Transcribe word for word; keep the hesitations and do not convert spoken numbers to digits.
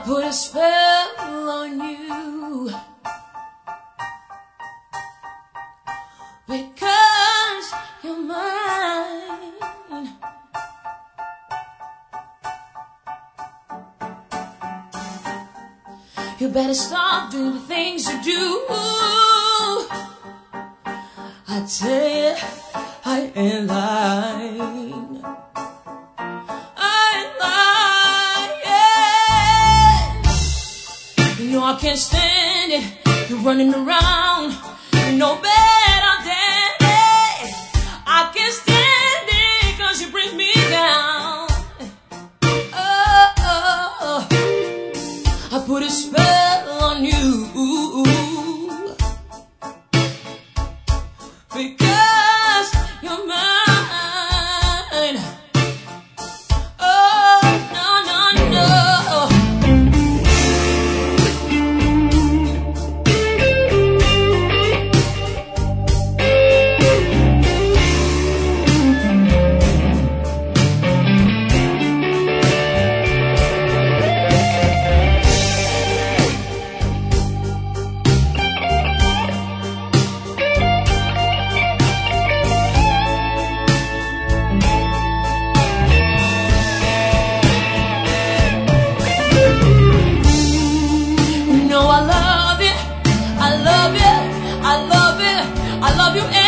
put a spell on you because you're mine. You better stop doing the things you do. I tell you, I ain't lying. I ain't lying. You know I can't stand it. You're running around. You know better than it. I can't stand it 'cause you bring me down. Oh, oh, oh. I put a spell on you because you're mine. Oh, no, no, no. I love you